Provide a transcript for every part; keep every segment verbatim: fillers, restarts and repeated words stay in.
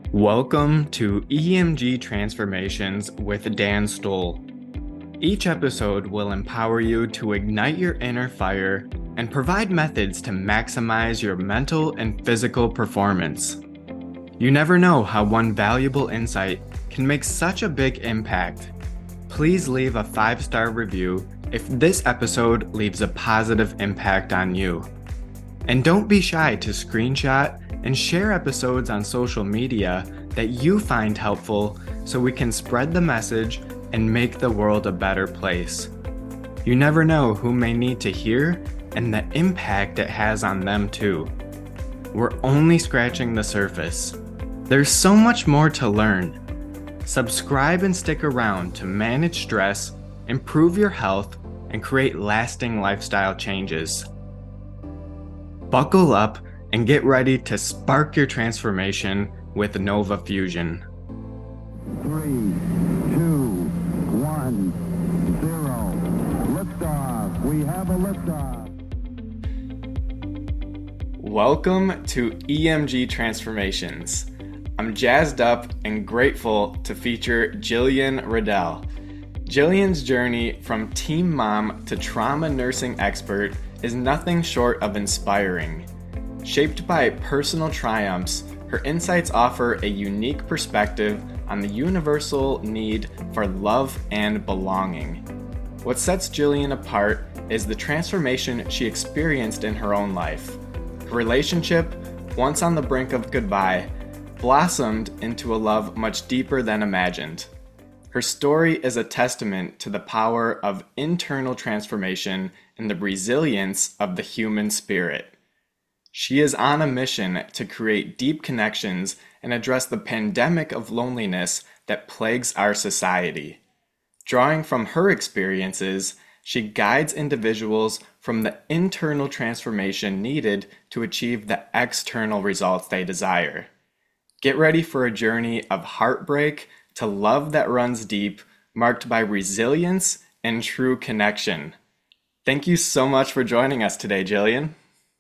Welcome to E M G Transformations with Dan Stoll. Each episode will empower you to ignite your inner fire and provide methods to maximize your mental and physical performance. You never know how one valuable insight can make such a big impact. Please leave a five-star review if this episode leaves a positive impact on you. And don't be shy to screenshot and share episodes on social media that you find helpful so we can spread the message and make the world a better place. You never know who may need to hear and the impact it has on them too. We're only scratching the surface. There's so much more to learn. Subscribe and stick around to manage stress, improve your health, and create lasting lifestyle changes. Buckle up and get ready to spark your transformation with Nova Fusion. Three, two, one, zero. Liftoff. We have a liftoff. Welcome to E M G Transformations. I'm jazzed up and grateful to feature Jillian Riddell. Jillian's journey from teen mom to trauma nursing expert is nothing short of inspiring. Shaped by personal triumphs, her insights offer a unique perspective on the universal need for love and belonging. What sets Jillian apart is the transformation she experienced in her own life. Her relationship, once on the brink of goodbye, blossomed into a love much deeper than imagined. Her story is a testament to the power of internal transformation and the resilience of the human spirit. She is on a mission to create deep connections and address the pandemic of loneliness that plagues our society. Drawing from her experiences, she guides individuals from the internal transformation needed to achieve the external results they desire. Get ready for a journey of heartbreak to love that runs deep, marked by resilience and true connection. Thank you so much for joining us today, Jillian.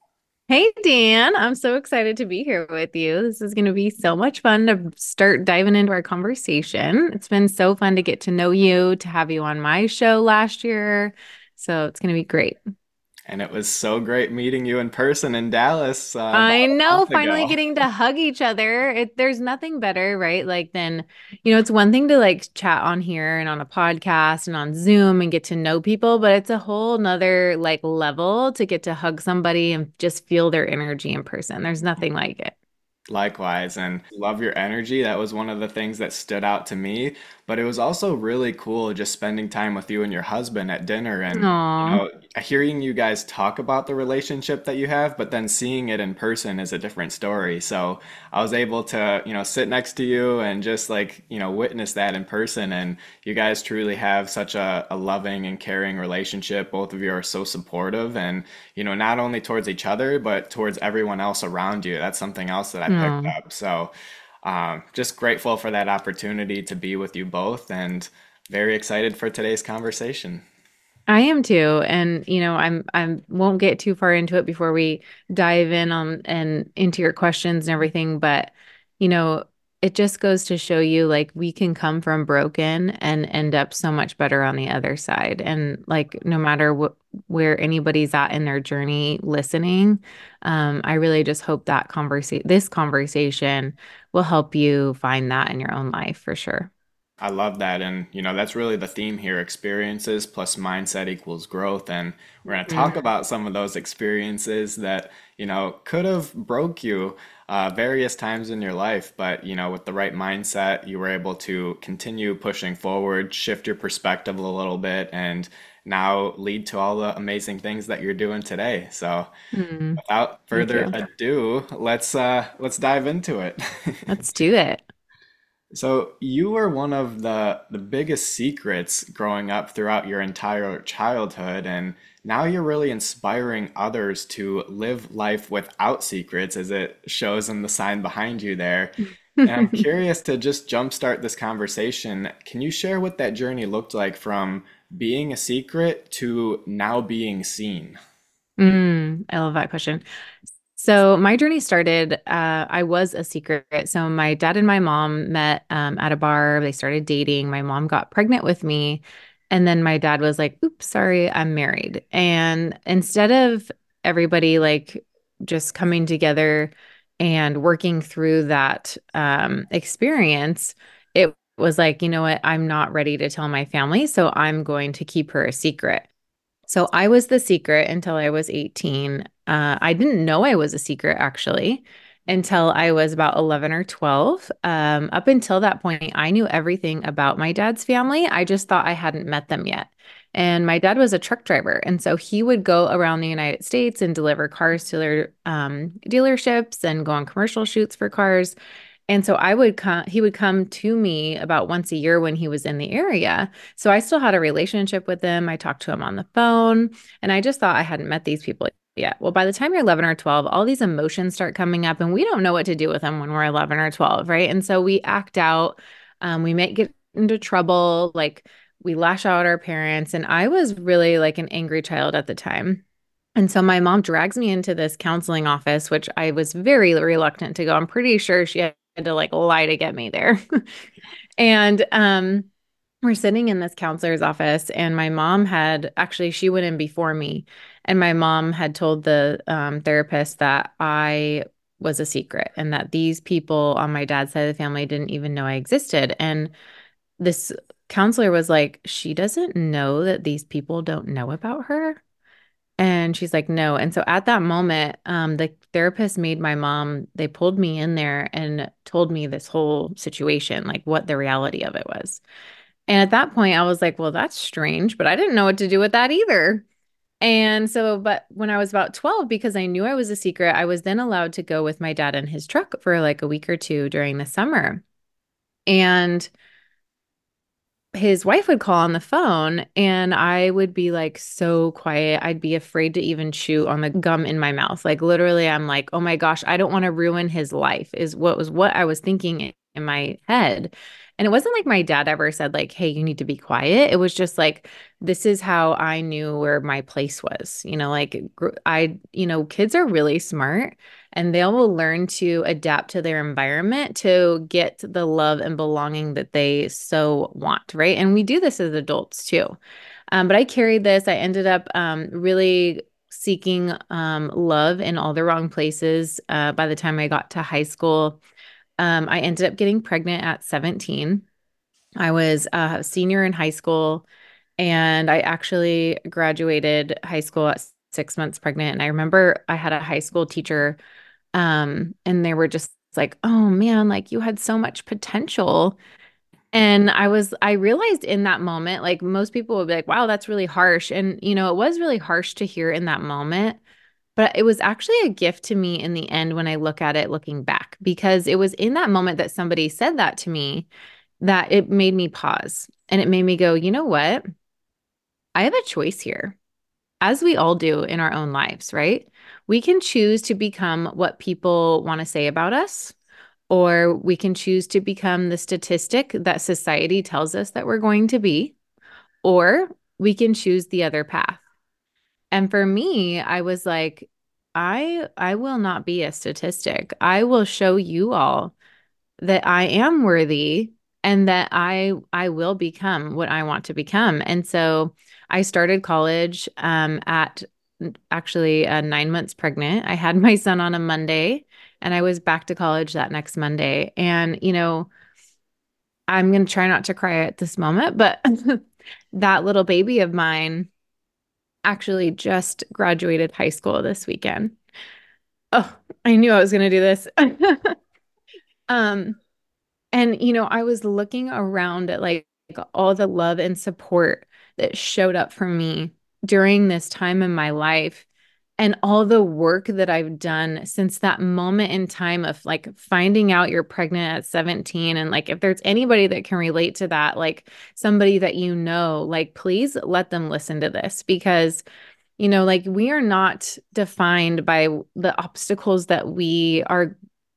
Hey, Dan, I'm so excited to be here with you. This is going to be so much fun to start diving into our conversation. It's been so fun to get to know you, to have you on my show last year. So it's going to be great. And it was so great meeting you in person in Dallas. Uh, about I a know, month finally ago. getting to hug each other. It, there's nothing better, right? Like then, you know, it's one thing to like chat on here and on a podcast and on Zoom and get to know people, but it's a whole nother like level to get to hug somebody and just feel their energy in person. There's nothing like it. Likewise, and love your energy. That was one of the things that stood out to me. But it was also really cool just spending time with you and your husband at dinner and, you Aw. know, hearing you guys talk about the relationship that you have, but then seeing it in person is a different story. So I was able to, you know, sit next to you and just like, you know, witness that in person. And you guys truly have such a, a loving and caring relationship. Both of you are so supportive and, you know, not only towards each other, but towards everyone else around you. That's something else that I picked Aw. up. So um, just grateful for that opportunity to be with you both and very excited for today's conversation. I am too. And you know, I'm I'm won't get too far into it before we dive in on and into your questions and everything, but you know, it just goes to show you like we can come from broken and end up so much better on the other side. And like no matter what where anybody's at in their journey listening, um, I really just hope that conversation this conversation will help you find that in your own life for sure. I love that. And, you know, that's really the theme here, experiences plus mindset equals growth. And we're going to talk Mhm. about some of those experiences that, you know, could have broke you uh, various times in your life. But, you know, with the right mindset, you were able to continue pushing forward, shift your perspective a little bit, and now lead to all the amazing things that you're doing today. So Mm, without thank further you. ado, let's uh, let's dive into it. Let's do it. So you were one of the the biggest secrets growing up throughout your entire childhood, and now you're really inspiring others to live life without secrets, as it shows in the sign behind you there. And I'm curious to just jumpstart this conversation. Can you share what that journey looked like from being a secret to now being seen? Mm, I love that question. So my journey started, uh, I was a secret. So my dad and my mom met um, at a bar. They started dating. My mom got pregnant with me. And then my dad was like, oops, sorry, I'm married. And instead of everybody like just coming together and working through that um, experience, it was like, you know what, I'm not ready to tell my family. So I'm going to keep her a secret. So I was the secret until I was eighteen. Uh, I didn't know I was a secret actually until I was about eleven or twelve. Um, up until that point, I knew everything about my dad's family. I just thought I hadn't met them yet. And my dad was a truck driver. And so he would go around the United States and deliver cars to their um, dealerships and go on commercial shoots for cars. And so I would come, he would come to me about once a year when he was in the area. So I still had a relationship with him. I talked to him on the phone, and I just thought I hadn't met these people yet. Well, by the time you're eleven or twelve, all these emotions start coming up, and we don't know what to do with them when we're eleven or twelve, right? And so we act out, um, we may get into trouble, like we lash out at our parents. And I was really like an angry child at the time. And so my mom drags me into this counseling office, which I was very reluctant to go. I'm pretty sure she had to like lie to get me there. And um, we're sitting in this counselor's office, and my mom had actually, she went in before me, and my mom had told the um, therapist that I was a secret and that these people on my dad's side of the family didn't even know I existed. And this counselor was like, she doesn't know that these people don't know about her. And she's like, no. And so at that moment, um, the therapist made my mom, they pulled me in there and told me this whole situation, like what the reality of it was. And at that point, I was like, well, that's strange, but I didn't know what to do with that either. And so, but when I was about twelve, because I knew I was a secret, I was then allowed to go with my dad in his truck for like a week or two during the summer. And his wife would call on the phone, and I would be like so quiet. I'd be afraid to even chew on the gum in my mouth. Like literally, I'm like, oh my gosh, I don't want to ruin his life, is what was what I was thinking in my head. And it wasn't like my dad ever said, like, hey, you need to be quiet. It was just like, this is how I knew where my place was. You know, like I, you know, kids are really smart, and they will learn to adapt to their environment to get the love and belonging that they so want, right? And we do this as adults too. Um, but I carried this. I ended up um, really seeking um, love in all the wrong places. Uh, by the time I got to high school, um, I ended up getting pregnant at seventeen. I was a senior in high school, and I actually graduated high school at six months pregnant. And I remember I had a high school teacher um, and they were just like, oh man, like you had so much potential. And I was, I realized in that moment, like most people would be like, wow, that's really harsh. And, you know, it was really harsh to hear in that moment, but it was actually a gift to me in the end when I look at it looking back, because it was in that moment that somebody said that to me that it made me pause, and it made me go, you know what? I have a choice here, as we all do in our own lives, right? We can choose to become what people want to say about us, or we can choose to become the statistic that society tells us that we're going to be, or we can choose the other path. And for me, I was like, I I will not be a statistic. I will show you all that I am worthy, and that I I will become what I want to become. And so I started college um, at actually uh, nine months pregnant. I had my son on a Monday, and I was back to college that next Monday. And you know, I'm gonna try not to cry at this moment, but that little baby of mine actually just graduated high school this weekend. Oh, I knew I was gonna do this. um, And, you know, I was looking around at like all the love and support that showed up for me during this time in my life, and all the work that I've done since that moment in time of like finding out you're pregnant at seventeen. And like, if there's anybody that can relate to that, like somebody that you know, like, please let them listen to this, because you know, like we are not defined by the obstacles that we are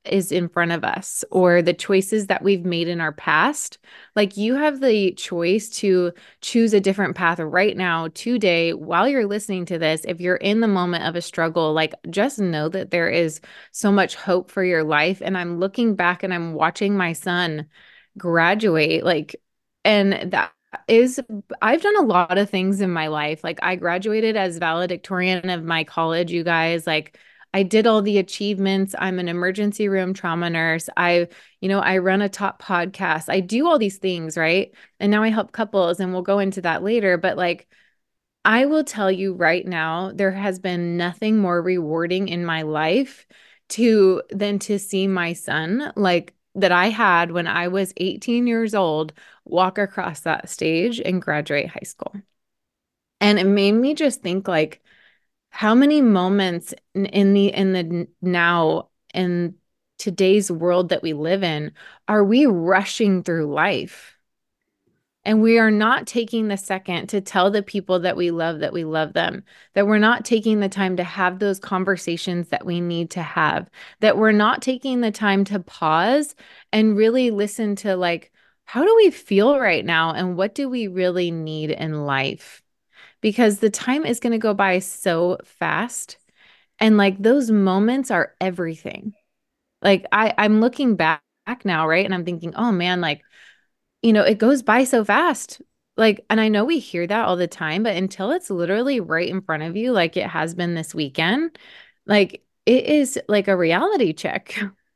is in front of us or the choices that we've made in our past. Like you have the choice to choose a different path right now, today, while you're listening to this. If you're in the moment of a struggle, like just know that there is so much hope for your life. And I'm looking back and I'm watching my son graduate, like, and that is, I've done a lot of things in my life. Like I graduated as valedictorian of my college, you guys. Like I did all the achievements. I'm an emergency room trauma nurse. I, you know, I run a top podcast. I do all these things, right? And now I help couples, and we'll go into that later. But like, I will tell you right now, there has been nothing more rewarding in my life to than to see my son, like that I had when I was eighteen years old, walk across that stage and graduate high school. And it made me just think like, how many moments in, in the in the now in today's world that we live in are we rushing through life? And we are not taking the second to tell the people that we love that we love them, that we're not taking the time to have those conversations that we need to have, that we're not taking the time to pause and really listen to, like, how do we feel right now? And what do we really need in life? Because the time is going to go by so fast. And like those moments are everything. Like I, I'm looking back now, right? And I'm thinking, oh man, like, you know, it goes by so fast. Like, and I know we hear that all the time, but until it's literally right in front of you, like it has been this weekend, like it is like a reality check.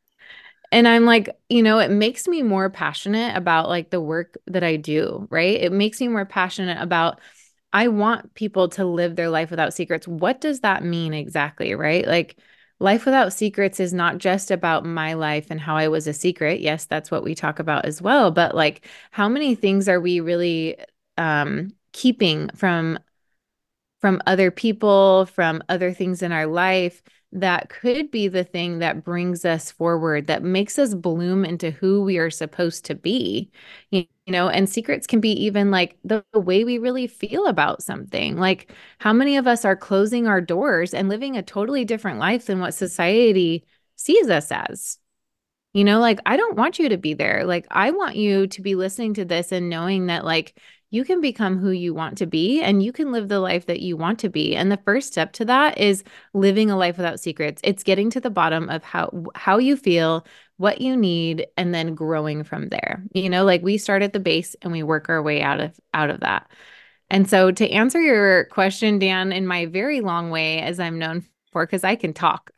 And I'm like, you know, it makes me more passionate about like the work that I do, right? It makes me more passionate about, I want people to live their life without secrets. What does that mean exactly, right? Like, life without secrets is not just about my life and how I was a secret. Yes, that's what we talk about as well. But like, how many things are we really um, keeping from from other people, from other things in our life that could be the thing that brings us forward, that makes us bloom into who we are supposed to be, you know, and secrets can be even like the, the way we really feel about something. Like, how many of us are closing our doors and living a totally different life than what society sees us as? You know, like, I don't want you to be there. Like, I want you to be listening to this and knowing that, like, you can become who you want to be and you can live the life that you want to be. And the first step to that is living a life without secrets. It's getting to the bottom of how how you feel, what you need, and then growing from there. You know, like we start at the base and we work our way out of out of that. And so to answer your question, Dan, in my very long way, as I'm known for, because I can talk.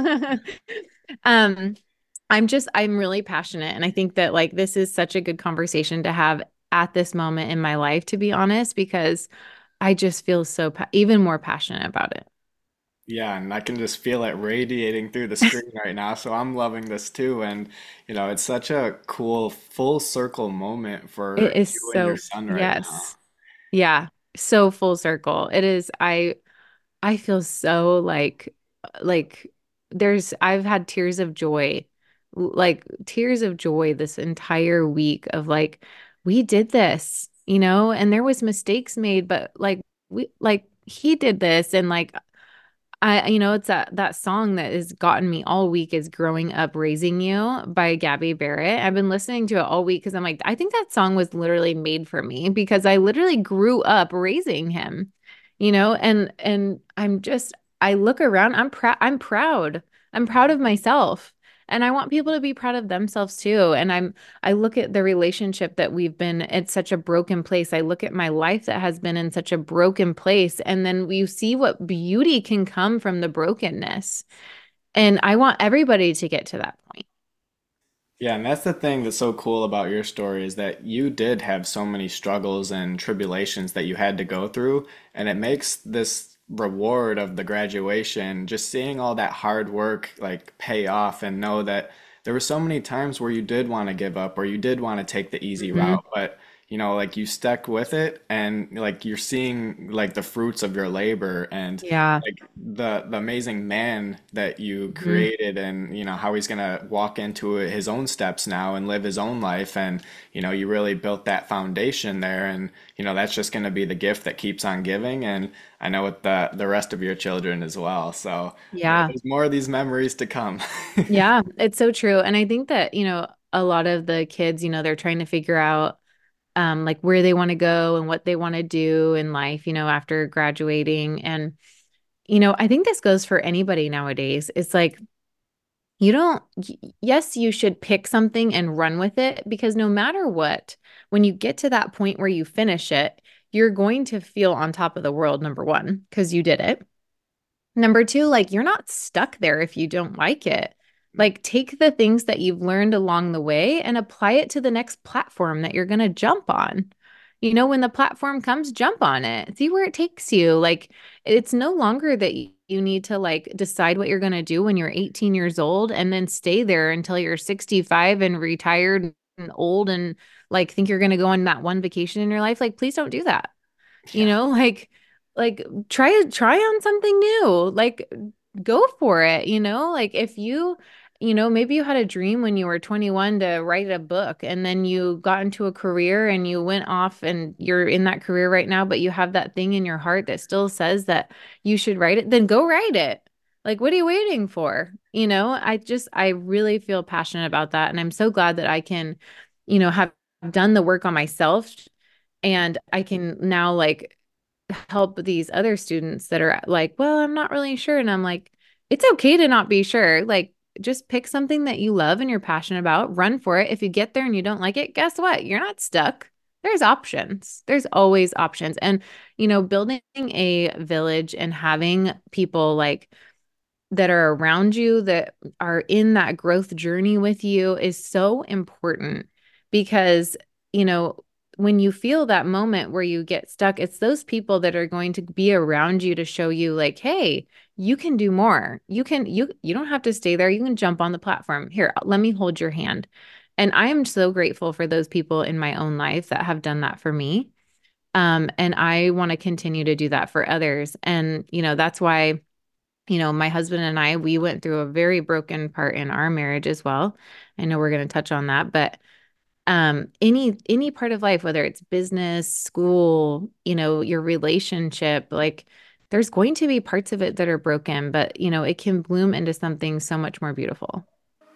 um I'm just, I'm really passionate. And I think that like this is such a good conversation to have at this moment in my life, to be honest, because I just feel so, pa- even more passionate about it. Yeah, and I can just feel it radiating through the screen right now. So I'm loving this too. And, you know, it's such a cool full circle moment It for is you and your so, son right now. yes. Yeah. So full circle. It is. I, I feel so like, like there's, I've had tears of joy, like tears of joy this entire week of like, we did this, you know, and there was mistakes made, but like, we, like he did this and like, I, you know, it's that that song that has gotten me all week is Growing Up Raising You by Gabby Barrett. I've been listening to it all week because I'm like, I think that song was literally made for me because I literally grew up raising him, you know, and and I'm just I look around, I'm proud, I'm proud. I'm proud of myself. And I want people to be proud of themselves too. And I'm I look at the relationship that we've been at such a broken place. I look at my life that has been in such a broken place. And then you see what beauty can come from the brokenness. And I want everybody to get to that point. Yeah, and that's the thing that's so cool about your story is that you did have so many struggles and tribulations that you had to go through, and it makes this reward of the graduation, just seeing all that hard work like pay off and know that there were so many times where you did want to give up or you did want to take the easy Mhm. route, but you know, like you stuck with it and like you're seeing like the fruits of your labor and Yeah. like the the amazing man that you Mhm. created and you know how he's gonna walk into his own steps now and live his own life and you know you really built that foundation there and you know that's just gonna be the gift that keeps on giving and I know with the the rest of your children as well. So Yeah. there's more of these memories to come. Yeah, it's so true. And I think that, you know, a lot of the kids, you know, they're trying to figure out um like where they want to go and what they want to do in life, you know, after graduating. And, you know, I think this goes for anybody nowadays. It's like you don't, y- yes, you should pick something and run with it because no matter what, when you get to that point where you finish it, you're going to feel on top of the world, number one, because you did it. Number two, like you're not stuck there if you don't like it. Like take the things that you've learned along the way and apply it to the next platform that you're going to jump on. You know, when the platform comes, jump on it. See where it takes you. Like it's no longer that y- you need to like decide what you're going to do when you're eighteen years old and then stay there until you're sixty-five and retired and old and like think you're going to go on that one vacation in your life. Like please don't do that. You Yeah. know, like like try try on something new. Like go for it, you know? Like if you, you know, maybe you had a dream when you were twenty-one to write a book and then you got into a career and you went off and you're in that career right now, but you have that thing in your heart that still says that you should write it, then go write it. Like what are you waiting for? You know, I just I really feel passionate about that and I'm so glad that I can, you know, have done the work on myself and I can now like help these other students that are like, well, I'm not really sure. And I'm like, it's okay to not be sure. Like, just pick something that you love and you're passionate about, run for it. If you get there and you don't like it, guess what? You're not stuck. There's options. There's always options. And, you know, building a village and having people like that are around you that are in that growth journey with you is so important because, you know, when you feel that moment where you get stuck, it's those people that are going to be around you to show you like, hey, you can do more. You can you you don't have to stay there. You can jump on the platform. Here, let me hold your hand. And I am so grateful for those people in my own life that have done that for me. Um, and I want to continue to do that for others. And, you know, that's why you know, my husband and I, we went through a very broken part in our marriage as well. I know we're going to touch on that, but um any any part of life, whether it's business, school, you know, your relationship, like there's going to be parts of it that are broken, but you know, it can bloom into something so much more beautiful.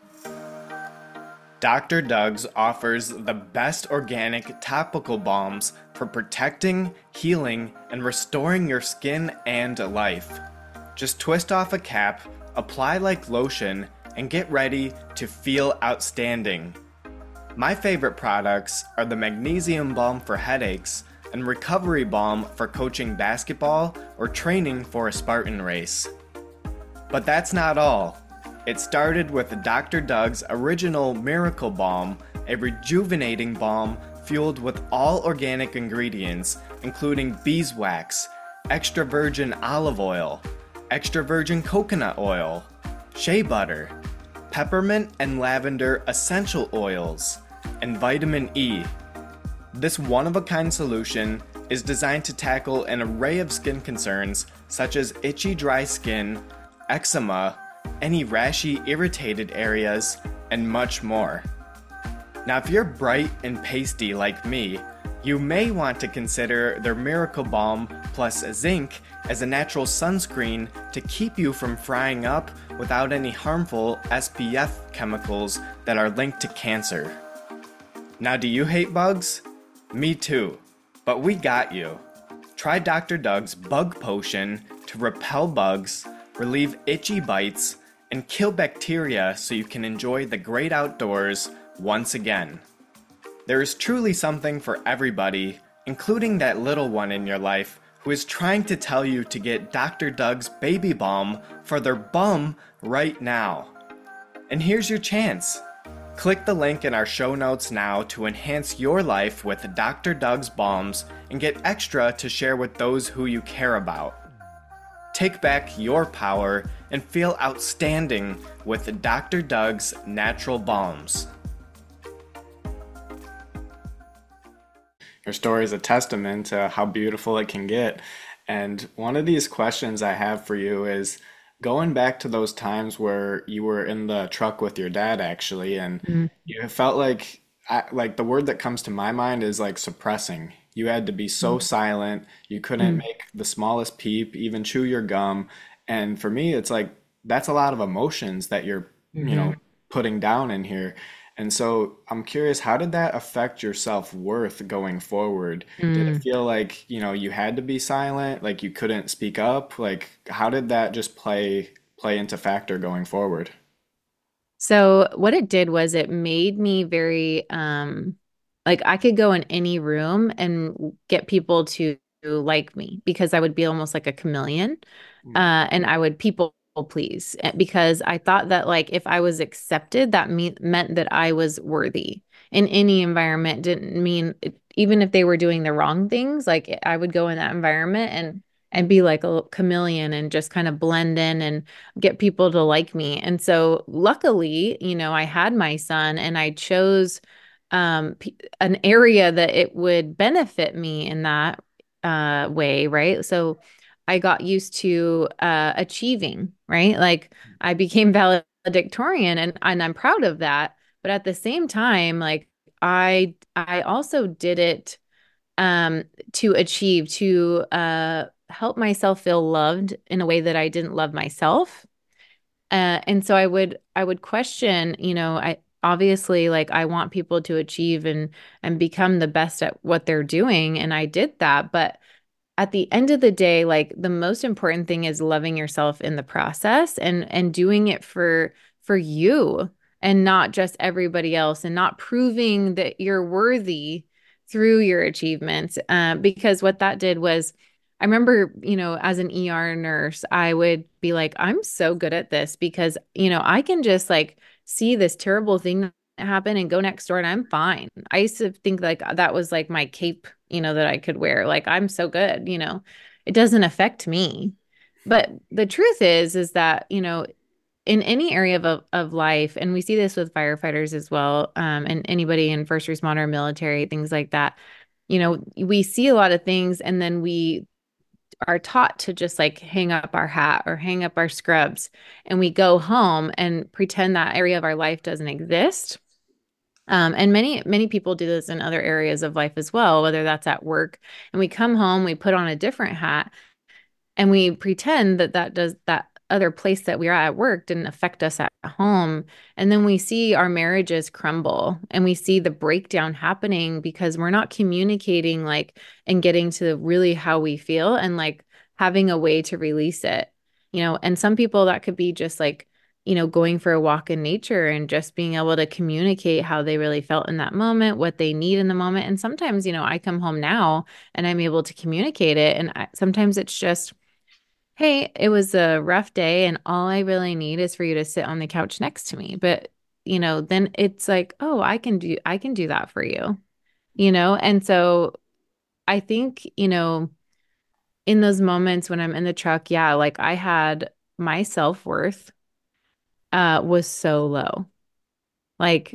Doctor Doug's offers the best organic topical balms for protecting, healing, and restoring your skin and life. Just twist off a cap, apply like lotion, and get ready to feel outstanding. My favorite products are the Magnesium Balm for headaches and Recovery Balm for coaching basketball or training for a Spartan race. But that's not all. It started with Doctor Doug's original Miracle Balm, a rejuvenating balm fueled with all organic ingredients, including beeswax, extra virgin olive oil, extra virgin coconut oil, shea butter, peppermint and lavender essential oils, and vitamin E. This one-of-a-kind solution is designed to tackle an array of skin concerns such as itchy dry skin, eczema, any rashy irritated areas, and much more. Now if you're bright and pasty like me, you may want to consider their Miracle Balm plus zinc as a natural sunscreen to keep you from frying up without any harmful S P F chemicals that are linked to cancer. Now do you hate bugs? Me too, but we got you. Try Doctor Doug's Bug Potion to repel bugs, relieve itchy bites, and kill bacteria so you can enjoy the great outdoors once again. There is truly something for everybody, including that little one in your life who is trying to tell you to get Doctor Doug's Baby Balm for their bum right now. And here's your chance. Click the link in our show notes now to enhance your life with Doctor Doug's Balms and get extra to share with those who you care about. Take back your power and feel outstanding with Doctor Doug's Natural Balms. Her story is a testament to how beautiful it can get. And one of these questions I have for you is going back to those times where you were in the truck with your dad actually, and Mm, you felt like I, like the word that comes to my mind is like suppressing. You had to be so mm, silent. You couldn't mm, make the smallest peep, even chew your gum. And for me, it's like that's a lot of emotions that you're, you know, mhm, putting down in here. And so I'm curious, how did that affect your self-worth going forward? Did it mm. feel like, you know, you had to be silent, like you couldn't speak up? Like how did that just play play into factor going forward? So what it did was it made me very um like I could go in any room and get people to like me because I would be almost like a chameleon. Mm, Uh and I would people please eh, because I thought that like if I was accepted that me meant that I was worthy in any environment. Didn't mean even if they were doing the wrong things, like I would go in that environment and and be like a little chameleon and just kind of blend in and get people to like me. And so luckily, you know, I had my son and I chose um p- an area that it would benefit me in that uh way, right? So I got used to uh achieving, right? Like I became valedictorian and and I'm proud of that, but at the same time, like I I also did it um to achieve to uh help myself feel loved in a way that I didn't love myself. Uh, and so I would I would question, you know, I obviously like I want people to achieve and and become the best at what they're doing, and I did that, but at the end of the day, like the most important thing is loving yourself in the process and and doing it for for you and not just everybody else and not proving that you're worthy through your achievements. Uh, because what that did was, I remember, you know, as an E R nurse, I would be like, I'm so good at this because, you know, I can just like see this terrible thing happen and go next door and I'm fine. I used to think like that was like my cape, you know, that I could wear. Like I'm so good, you know, it doesn't affect me. But the truth is, is that, you know, in any area of, of life, and we see this with firefighters as well, um, and anybody in first responder, military, things like that, you know, we see a lot of things and then we are taught to just like hang up our hat or hang up our scrubs and we go home and pretend that area of our life doesn't exist. Um, and many, many people do this in other areas of life as well, whether that's at work. And we come home, we put on a different hat, and we pretend that that does that other place that we are at work didn't affect us at home. And then we see our marriages crumble and we see the breakdown happening because we're not communicating like and getting to really how we feel and like having a way to release it, you know. And some people that could be just like, you know, going for a walk in nature and just being able to communicate how they really felt in that moment, what they need in the moment. And sometimes, you know, I come home now and I'm able to communicate it. And I, sometimes it's just, hey, it was a rough day, and all I really need is for you to sit on the couch next to me. But, you know, then it's like, oh, I can do I can do that for you, you know? And so I think, you know, in those moments when I'm in the truck, yeah, like I had my self-worth uh was so low. Like,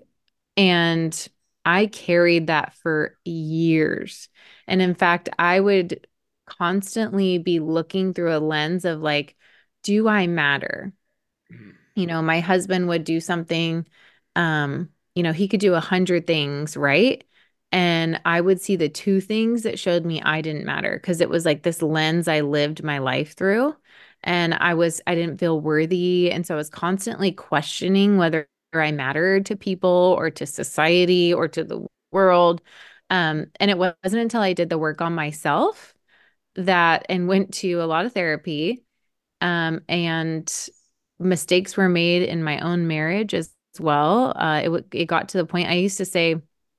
and I carried that for years. And in fact, I would constantly be looking through a lens of like, do I matter? mm, You know, my husband would do something, um, you know, he could do a hundred things, right? And I would see the two things that showed me I didn't matter because it was like this lens I lived my life through. And I was, I didn't feel worthy. And so I was constantly questioning whether I mattered to people or to society or to the world. Um, and it wasn't until I did the work on myself that and went to a lot of therapy, um, and mistakes were made in my own marriage as well. Uh, it w- it got to the point I used to say,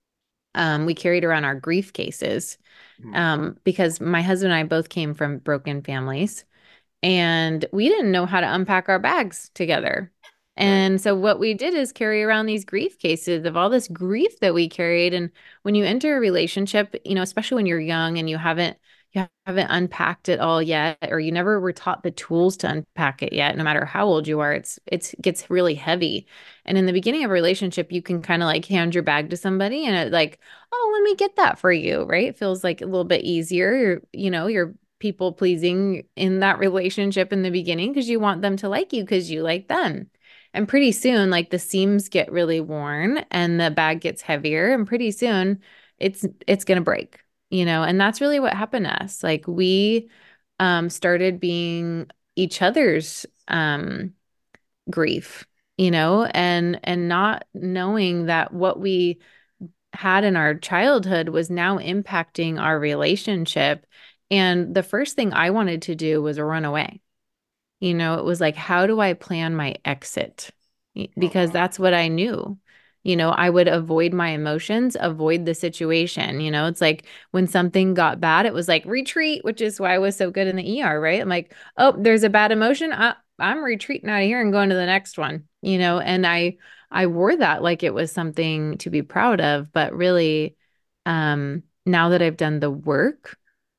um, we carried around our grief cases, mm, um, because my husband and I both came from broken families, and we didn't know how to unpack our bags together. right. And so what we did is carry around these grief cases of all this grief that we carried. And when you enter a relationship, you know, especially when you're young and you haven't you haven't unpacked it all yet, or you never were taught the tools to unpack it yet, no matter how old you are, it's it's gets really heavy. And in the beginning of a relationship, you can kind of like hand your bag to somebody and it like, oh, let me get that for you, right? It feels like a little bit easier. You're, you know, you're people pleasing in that relationship in the beginning because you want them to like you because you like them. And pretty soon, like the seams get really worn and the bag gets heavier, and pretty soon it's it's gonna break, you know, and that's really what happened to us. Like we um started being each other's um grief, you know, and and not knowing that what we had in our childhood was now impacting our relationship. And the first thing I wanted to do was run away. You know, it was like, how do I plan my exit? Oh, Because wow. that's what I knew. You know, I would avoid my emotions, avoid the situation. You know, it's like when something got bad, it was like retreat, which is why I was so good in the E R, right? I'm like, oh, there's a bad emotion. I, I'm retreating out of here and going to the next one, you know, and I, I wore that like it was something to be proud of, but really, um, now that I've done the work,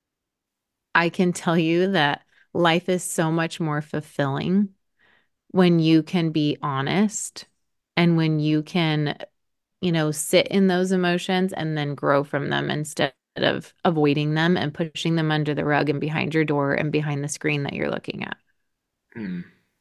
I can tell you that life is so much more fulfilling when you can be honest and when you can, you know, sit in those emotions and then grow from them instead of avoiding them and pushing them under the rug and behind your door and behind the screen that you're looking at. Hmm.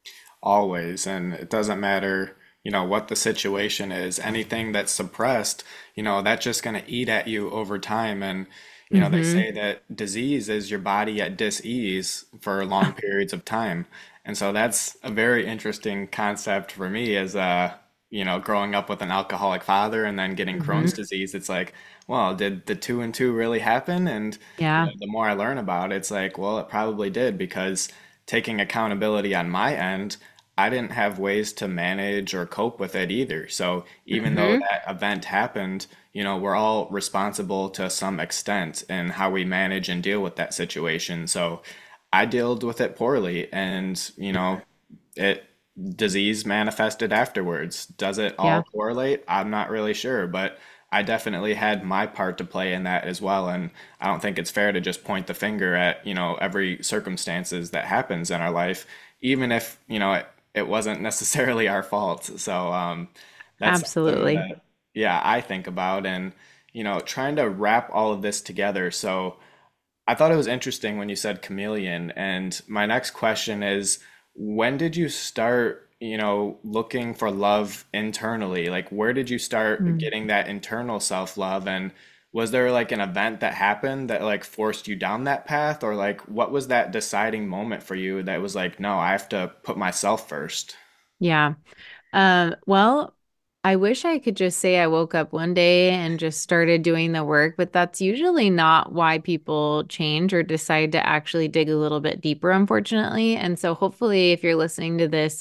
Always. And it doesn't matter, you know, what the situation is. Anything that's suppressed, you know, that's just going to eat at you over time. And, you know, they Mm-hmm. say that disease is your body at dis-ease for long periods of time. And so that's a very interesting concept for me as, uh, you know, growing up with an alcoholic father and then getting Crohn's Mm-hmm. disease. It's like, well, did the two and two really happen? And, you Yeah. know, the more I learn about it, it's like, well, it probably did because taking accountability on my end, I didn't have ways to manage or cope with it either. So even though Mm-hmm. that event happened, you know, we're all responsible to some extent in how we manage and deal with that situation. So I dealt with it poorly and, you know, it disease manifested afterwards. Does it all Yeah. correlate? I'm not really sure, but I definitely had my part to play in that as well. And I don't think it's fair to just point the finger at, you know, every circumstances that happens in our life, even if, you know, it, it wasn't necessarily our fault. So um, that's something Absolutely. that, yeah, I think about and, you know, trying to wrap all of this together. So I thought it was interesting when you said chameleon. And my next question is, when did you start, you know, looking for love internally? Like, where did you start Mm. getting that internal self-love? And was there like an event that happened that like forced you down that path? Or like, what was that deciding moment for you that was like, no, I have to put myself first? Yeah. Um, well, I wish I could just say I woke up one day and just started doing the work, but that's usually not why people change or decide to actually dig a little bit deeper, unfortunately. And so hopefully if you're listening to this,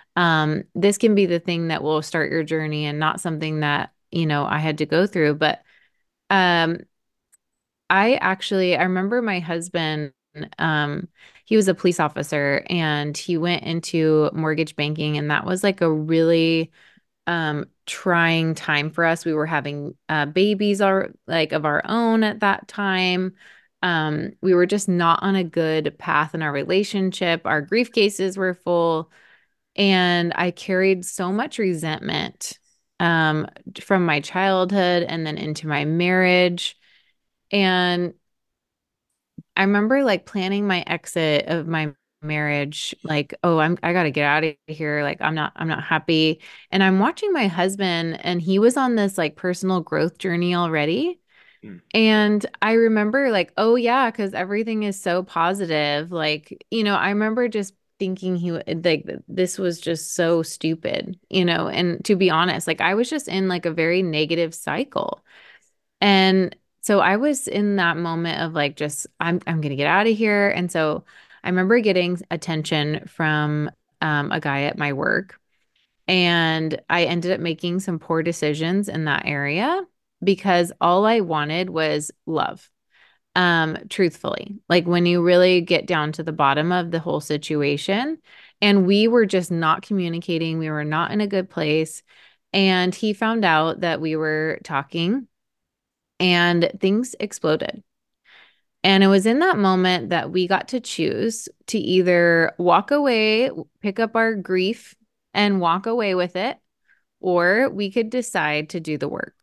um, this can be the thing that will start your journey and not something that, you know, I had to go through. But um, I actually I remember my husband, um, he was a police officer and he went into mortgage banking, and that was like a really um trying time for us. We were having uh babies our like of our own at that time. Um we were just not on a good path in our relationship. Our grief cases were full and I carried so much resentment um from my childhood and then into my marriage. And I remember like planning my exit of my marriage, like, oh, I'm I gotta get out of here. Like I'm not I'm not happy. And I'm watching my husband and he was on this like personal growth journey already. Mm. And I remember like, oh yeah, because everything is so positive. Like, you know, I remember just thinking he would like this was just so stupid, you know, and to be honest, like I was just in like a very negative cycle. And so I was in that moment of like just I'm I'm gonna get out of here. And so I remember getting attention from um, a guy at my work, and I ended up making some poor decisions in that area because all I wanted was love. Um, truthfully, like when you really get down to the bottom of the whole situation, and we were just not communicating, we were not in a good place. And he found out that we were talking and things exploded. And it was in that moment that we got to choose to either walk away, pick up our grief and walk away with it, or we could decide to do the work.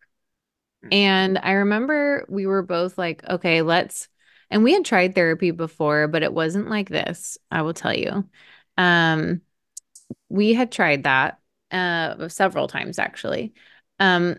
And I remember we were both like, okay, let's, and we had tried therapy before, but it wasn't like this, I will tell you. Um, we had tried that uh several times actually. Um,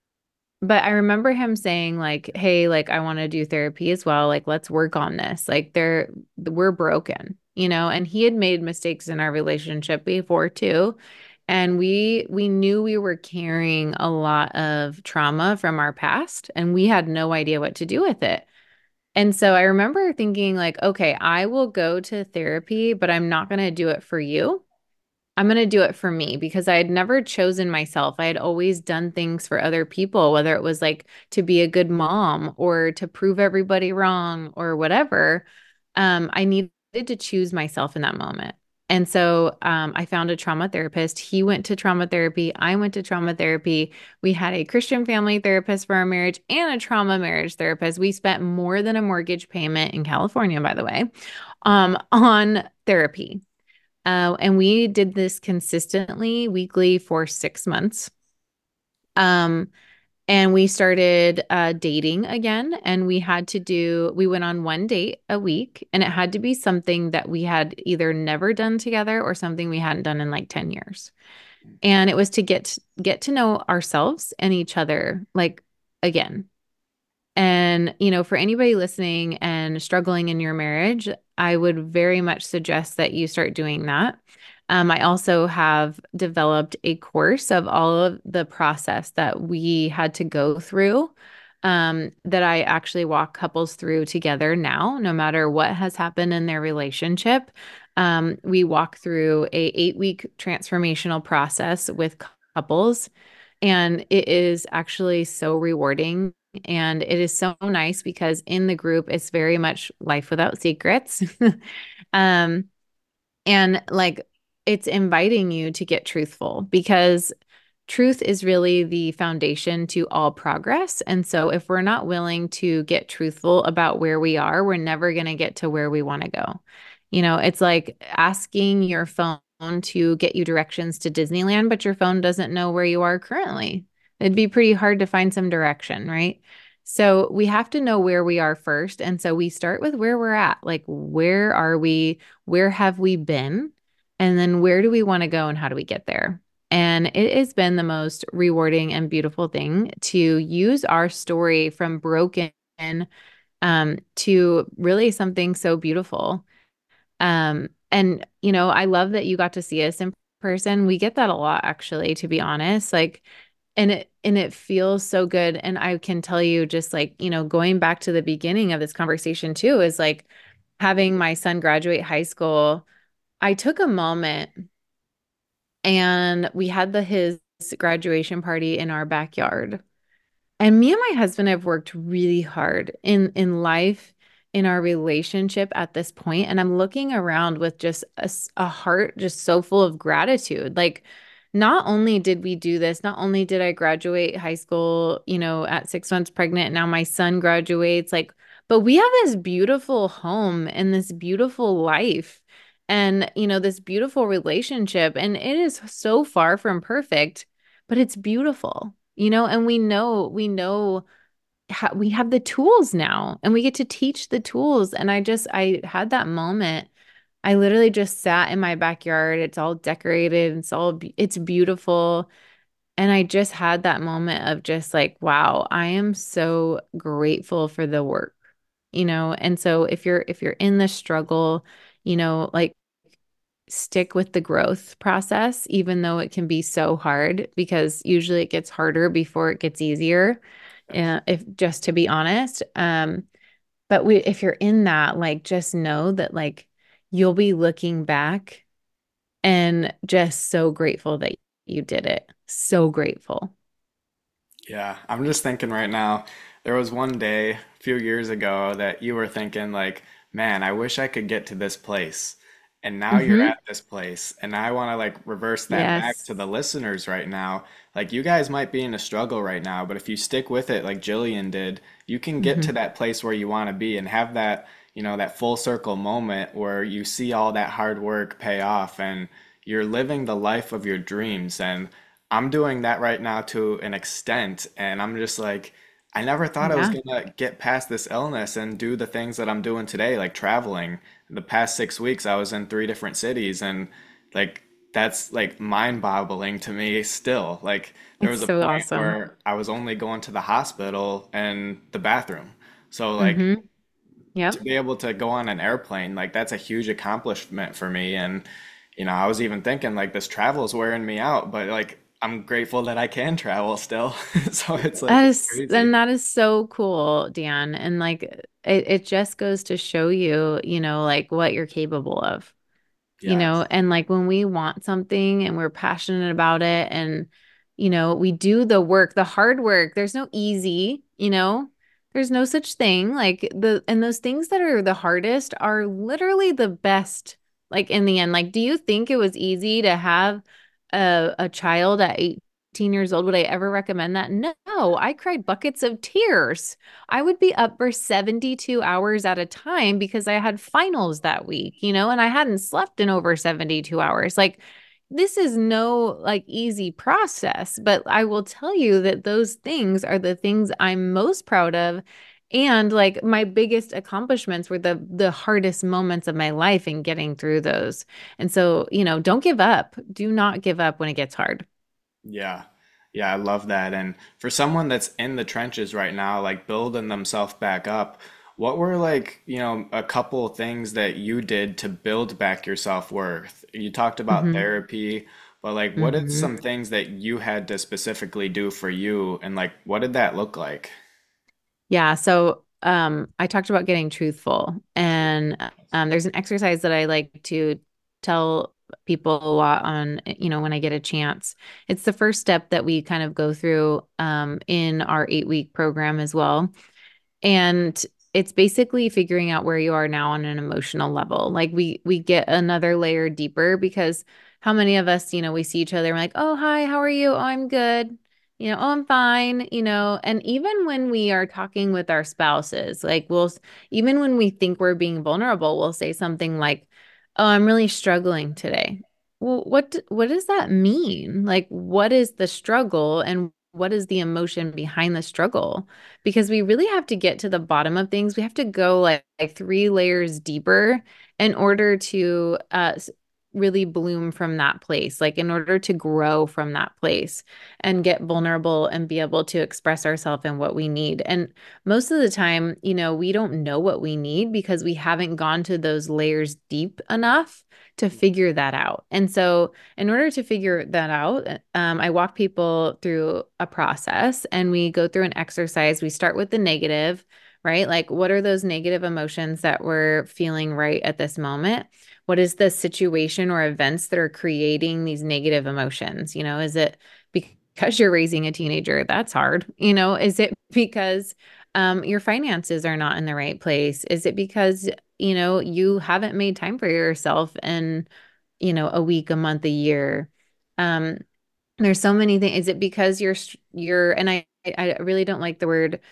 but I remember him saying like, "Hey, like I want to do therapy as well. Like let's work on this. Like they're we're broken, you know?" And he had made mistakes in our relationship before too. And we we knew we were carrying a lot of trauma from our past and we had no idea what to do with it. And so I remember thinking like, "Okay, I will go to therapy, but I'm not going to do it for you. I'm going to do it for me because I had never chosen myself. I had always done things for other people, whether it was like to be a good mom or to prove everybody wrong or whatever. Um, I needed to choose myself in that moment. And so um, I found a trauma therapist. He went to trauma therapy. I went to trauma therapy. We had a Christian family therapist for our marriage and a trauma marriage therapist. We spent more than a mortgage payment in California, by the way, um, on therapy. Uh, and we did this consistently weekly for six months. Um, and we started uh, dating again. And we had to do, we went on one date a week, and it had to be something that we had either never done together or something we hadn't done in like ten years. And it was to get get to know ourselves and each other like again. And, you know, for anybody listening and struggling in your marriage, I would very much suggest that you start doing that. Um, I also have developed a course of all of the process that we had to go through, um, that I actually walk couples through together now, no matter what has happened in their relationship. Um, we walk through a eight week transformational process with couples, and it is actually so rewarding. And it is so nice because in the group, it's very much life without secrets. um, and like it's inviting you to get truthful because truth is really the foundation to all progress. And so if we're not willing to get truthful about where we are, we're never going to get to where we want to go. You know, it's like asking your phone to get you directions to Disneyland, but your phone doesn't know where you are currently. It'd be pretty hard to find some direction, right? So we have to know where we are first. And so we start with where we're at. Like, where are we? Where have we been? And then where do we want to go and how do we get there? And it has been the most rewarding and beautiful thing to use our story from broken um, to really something so beautiful. Um, and, you know, I love that you got to see us in person. We get that a lot, actually, to be honest. Like, and it and it feels so good. And I can tell you, just like, you know, going back to the beginning of this conversation too, is like having my son graduate high school. I took a moment and we had the his graduation party in our backyard. And me and my husband have worked really hard in in life, in our relationship at this point, and I'm looking around with just a, s- a heart just so full of gratitude. Like, not only did we do this, not only did I graduate high school, you know, at six months pregnant, now my son graduates, like, but we have this beautiful home and this beautiful life and, you know, this beautiful relationship, and it is so far from perfect, but it's beautiful, you know, and we know, we know how we have the tools now and we get to teach the tools. And I just, I had that moment. I literally just sat in my backyard. It's all decorated. It's all, be- it's beautiful. And I just had that moment of just like, wow, I am so grateful for the work, you know? And so if you're, if you're in the struggle, you know, like, stick with the growth process, even though it can be so hard because usually it gets harder before it gets easier. Yes. Uh, if just to be honest, um, but we, if you're in that, like, just know that like you'll be looking back and just so grateful that you did it. So grateful. Yeah, I'm just thinking right now, there was one day a few years ago that you were thinking like, man, I wish I could get to this place. and now you're Hmm. at this place. And I want to like reverse that back to Yes. the listeners right now. Like you guys might be in a struggle right now, but if you stick with it like Jillian did, you can get to Hmm. that place where you want to be and have that, you know, that full circle moment where you see all that hard work pay off and you're living the life of your dreams. And I'm doing that right now to an extent. And I'm just like, I never thought I was Yeah. gonna get past this illness and do the things that I'm doing today, like traveling. The past six weeks, I was in three different cities, and like that's like mind-boggling to me still. Like there It's was a so point awesome. where I was only going to the hospital and the bathroom. So like Hmm. to Yep. be able to go on an airplane, like that's a huge accomplishment for me. And you know, I was even thinking like this travel is wearing me out, but like I'm grateful that I can travel still. So it's like That it's is, and crazy. that is so cool, Dan. And like, it, it just goes to show you, you know, like what you're capable of, you know, Yes. and like when we want something and we're passionate about it and, you know, we do the work, the hard work, there's no easy, you know, there's no such thing. Like the, and those things that are the hardest are literally the best, like in the end. Like, do you think it was easy to have a, a child at eighteen years old? Would I ever recommend that? No, I cried buckets of tears. I would be up for seventy-two hours at a time because I had finals that week, you know, and I hadn't slept in over seventy-two hours. Like, this is no like easy process, but I will tell you that those things are the things I'm most proud of. And like my biggest accomplishments were the the hardest moments of my life in getting through those. And so, you know, don't give up. Do not give up when it gets hard. Yeah. Yeah, I love that. And for someone that's in the trenches right now, like building themselves back up, what were like, you know, a couple things that you did to build back your self-worth? You talked about Hmm. therapy, but like what are Hmm. some things that you had to specifically do for you and like what did that look like? Yeah, so um I talked about getting truthful and um there's an exercise that I like to tell people a lot on, you know, when I get a chance. It's the first step that we kind of go through um in our eight-week program as well. And it's basically figuring out where you are now on an emotional level. Like we we get another layer deeper because how many of us, you know, we see each other and we're like, "Oh, hi, how are you? Oh, I'm good." You know, "Oh, I'm fine," you know, and even when we are talking with our spouses, like we'll even when we think we're being vulnerable, we'll say something like, "Oh, I'm really struggling today." Well, what what does that mean? Like, what is the struggle and what is the emotion behind the struggle? Because we really have to get to the bottom of things. We have to go like, like three layers deeper in order to uh, really bloom from that place, like in order to grow from that place and get vulnerable and be able to express ourselves and what we need. And most of the time, you know, we don't know what we need because we haven't gone to those layers deep enough to figure that out. And so, in order to figure that out, um, I walk people through a process and we go through an exercise. We start with the negative, right? Like, what are those negative emotions that we're feeling right at this moment? What is the situation or events that are creating these negative emotions? You know, is it because you're raising a teenager? That's hard. You know, is it because um, your finances are not in the right place? Is it because, you know, you haven't made time for yourself in, you know, a week, a month, a year? Um, there's so many things. Is it because you're you're and I I really don't like the word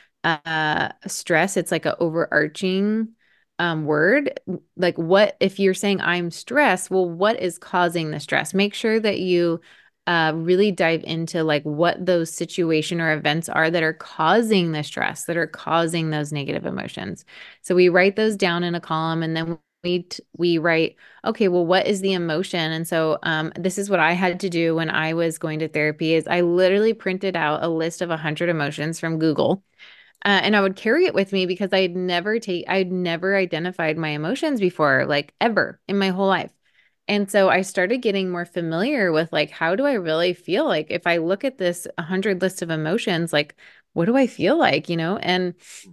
uh stress. It's like a overarching um word. Like what if you're saying I'm stressed, well, what is causing the stress? Make sure that you uh really dive into like what those situation or events are that are causing the stress, that are causing those negative emotions. So we write those down in a column and then we t- we write, okay, well, what is the emotion? And so um, this is what I had to do when I was going to therapy is I literally printed out a list of one hundred emotions from Google. Uh, and I would carry it with me because I'd never take I'd never identified my emotions before, like ever in my whole life. And so I started getting more familiar with like, how do I really feel? Like if I look at this one hundred list of emotions, like, what do I feel like, you know? And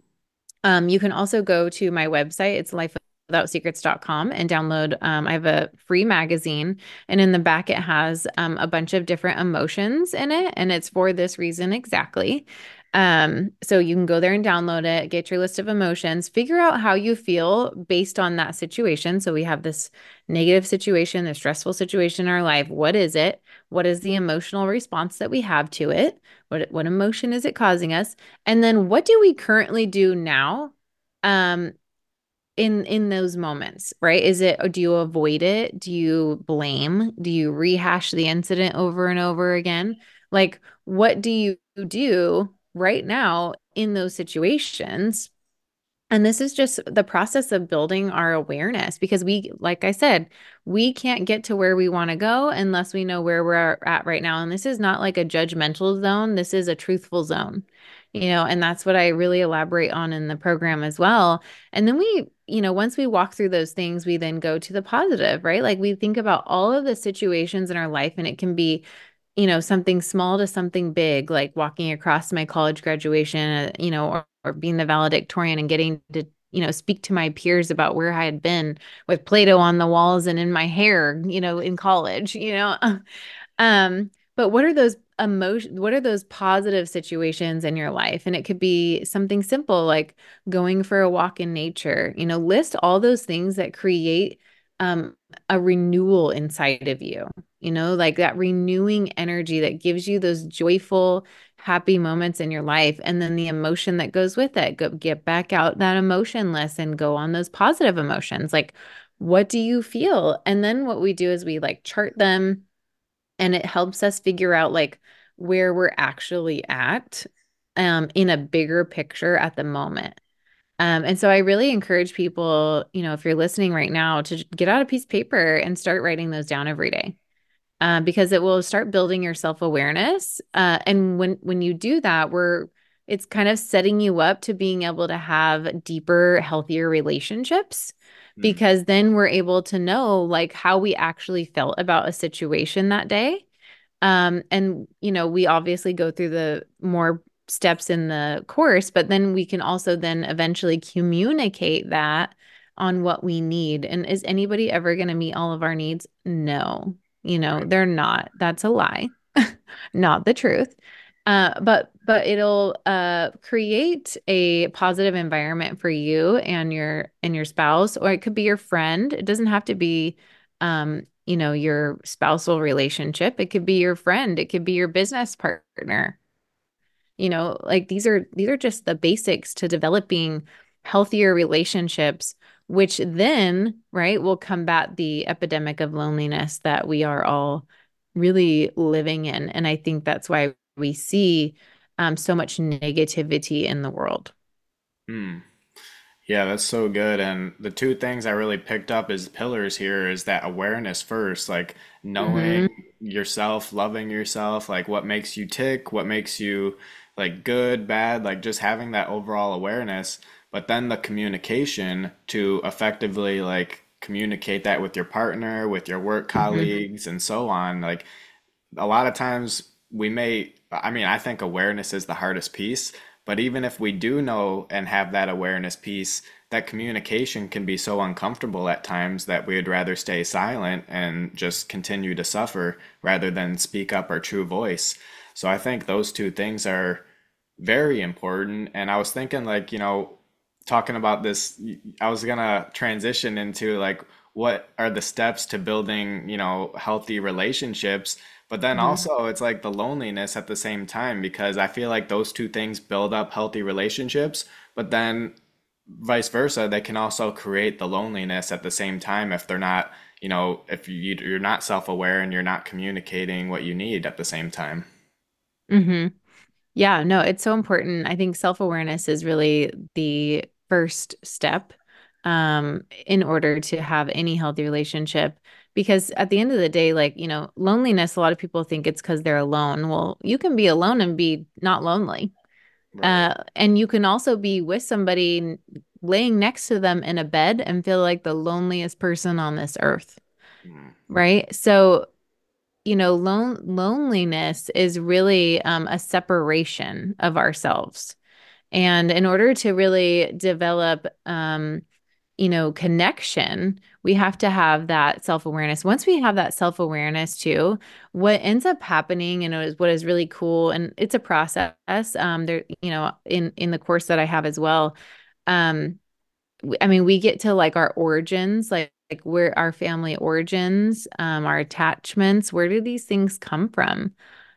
um, you can also go to my website. It's life without secrets dot com and download. Um, I have a free magazine, and in the back, it has um, a bunch of different emotions in it. And it's for this reason exactly. Um, so you can go there and download it, get your list of emotions, figure out how you feel based on that situation. So we have this negative situation, this stressful situation in our life. What is it? What is the emotional response that we have to it? What what emotion is it causing us? And then what do we currently do now? Um, in in those moments, right? Is it, do you avoid it? Do you blame? Do you rehash the incident over and over again? Like, what do you do right now in those situations? And this is just the process of building our awareness because we, like I said, we can't get to where we want to go unless we know where we're at right now. And this is not like a judgmental zone, this is a truthful zone, you know, and that's what I really elaborate on in the program as well. And then we, you know, once we walk through those things, we then go to the positive, right? Like we think about all of the situations in our life, and it can be, you know, something small to something big, like walking across my college graduation, uh, you know, or, or being the valedictorian and getting to, you know, speak to my peers about where I had been with Play-Doh on the walls and in my hair, you know, in college, you know. Um, but what are those emotion, what are those positive situations in your life? And it could be something simple like going for a walk in nature, you know, list all those things that create um, a renewal inside of you, you know, like that renewing energy that gives you those joyful, happy moments in your life. And then the emotion that goes with it, go get back out that emotion list and go on those positive emotions. Like, what do you feel? And then what we do is we like chart them, and it helps us figure out like where we're actually at um, in a bigger picture at the moment. Um, and so I really encourage people, you know, if you're listening right now, to get out a piece of paper and start writing those down every day, uh, because it will start building your self-awareness. Uh, and when when you do that, we're it's kind of setting you up to being able to have deeper, healthier relationships, Mm. because then we're able to know like how we actually felt about a situation that day. Um, and you know, we obviously go through the more steps in the course, but then we can also then eventually communicate that on what we need. And is anybody ever going to meet all of our needs? No, you know, Right. they're not. That's a lie, not the truth. Uh, but but it'll uh create a positive environment for you and your and your spouse, or it could be your friend. It doesn't have to be um you know, your spousal relationship. It could be your friend, it could be your business partner. You know, like these are these are just the basics to developing healthier relationships, which then, right, will combat the epidemic of loneliness that we are all really living in. And I think that's why we see um, so much negativity in the world. Hmm. Yeah, that's so good. And the two things I really picked up as pillars here is that awareness first, like knowing Hmm. yourself, loving yourself, like what makes you tick, what makes you like good, bad, like just having that overall awareness. But then the communication to effectively like communicate that with your partner, with your work Hmm. colleagues, and so on. Like a lot of times we may, I mean, I think awareness is the hardest piece, but even if we do know and have that awareness piece, that communication can be so uncomfortable at times that we would rather stay silent and just continue to suffer rather than speak up our true voice. So I think those two things are very important. And I was thinking, like, you know, talking about this, I was gonna transition into like what are the steps to building, you know, healthy relationships. But then Hmm. also it's like the loneliness at the same time because I feel like those two things build up healthy relationships, but then vice versa, they can also create the loneliness at the same time if they're not, you know, if you, you're not self-aware and you're not communicating what you need at the same time. Hmm. Yeah, no, it's so important. I think self-awareness is really the first step um, in order to have any healthy relationship. Because at the end of the day, like, you know, loneliness, a lot of people think it's because they're alone. Well, you can be alone and be not lonely. Right. Uh, and you can also be with somebody n- laying next to them in a bed and feel like the loneliest person on this earth, Mm. right? So you know, lone loneliness is really um, a separation of ourselves. And in order to really develop, um, you know, connection, we have to have that self-awareness. Once we have that self-awareness too, what ends up happening and it is what is really cool, and it's a process. Um, there, you know, in in the course that I have as well. Um, I mean, we get to like our origins, like, like where our family origins, um, our attachments, where do these things come from?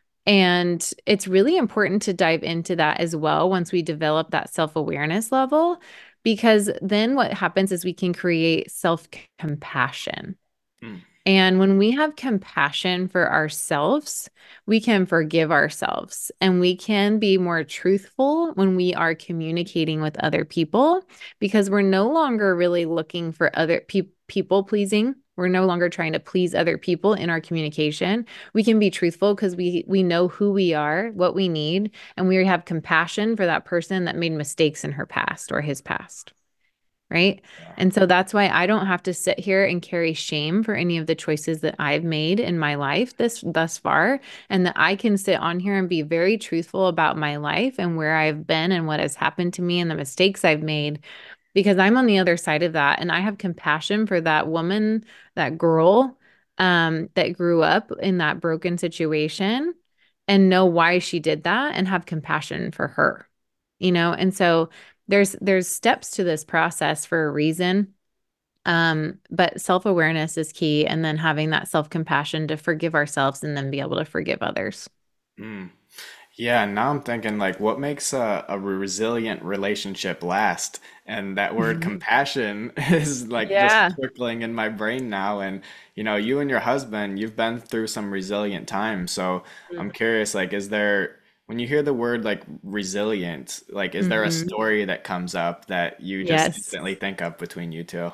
And it's really important to dive into that as well once we develop that self-awareness level, because then what happens is we can create self-compassion. Mm. And when we have compassion for ourselves, we can forgive ourselves and we can be more truthful when we are communicating with other people because we're no longer really looking for other pe people pleasing. We're no longer trying to please other people in our communication. We can be truthful because we we know who we are, what we need, and we have compassion for that person that made mistakes in her past or his past. Right. Yeah. And so that's why I don't have to sit here and carry shame for any of the choices that I've made in my life this thus far, and that I can sit on here and be very truthful about my life and where I've been and what has happened to me and the mistakes I've made because I'm on the other side of that and I have compassion for that woman, that girl um that grew up in that broken situation and know why she did that and have compassion for her. You know, and so there's there's steps to this process for a reason. Um, but self-awareness is key, and then having that self-compassion to forgive ourselves and then be able to forgive others. Mm. Yeah, now I'm thinking like what makes a, a resilient relationship last? And that word compassion is like just Yeah. circling in my brain now. And you know, you and your husband, you've been through some resilient times. So I'm curious, like, is there, when you hear the word like resilient, like, is there a Mm-hmm. story that comes up that you just Yes. instantly think of between you two?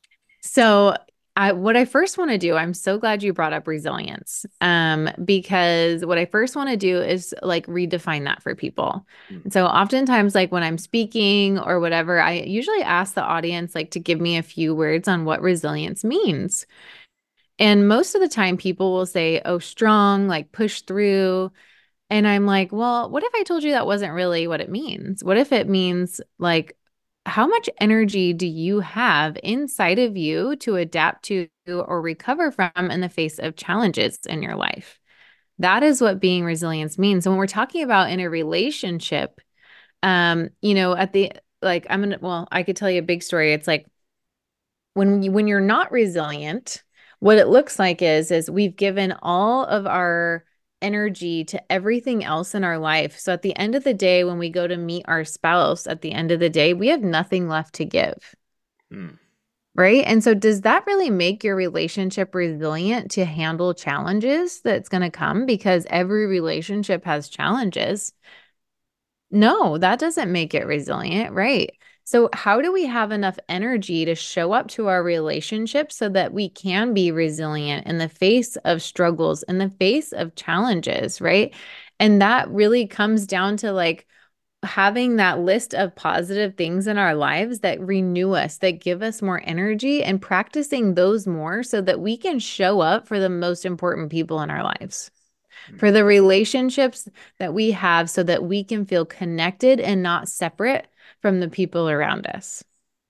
So I what I first want to do, I'm so glad you brought up resilience. Um, because what I first want to do is like redefine that for people. Mm. And so oftentimes, like when I'm speaking or whatever, I usually ask the audience like to give me a few words on what resilience means. And most of the time people will say, oh, strong, like push through. And I'm like, well, what if I told you that wasn't really what it means? What if it means like, how much energy do you have inside of you to adapt to or recover from in the face of challenges in your life? That is what being resilient means. So when we're talking about in a relationship, um, you know, at the like, I'm gonna, well, I could tell you a big story. It's like when you, when you're not resilient, what it looks like is is we've given all of our energy to everything else in our life. So at the end of the day, when we go to meet our spouse, at the end of the day, we have nothing left to give. Mm. Right. And so does that really make your relationship resilient to handle challenges that's going to come? Because every relationship has challenges. No, that doesn't make it resilient, right? So, how do we have enough energy to show up to our relationship so that we can be resilient in the face of struggles, in the face of challenges, right? And that really comes down to like having that list of positive things in our lives that renew us, that give us more energy, and practicing those more so that we can show up for the most important people in our lives, Mm. for the relationships that we have so that we can feel connected and not separate from the people around us.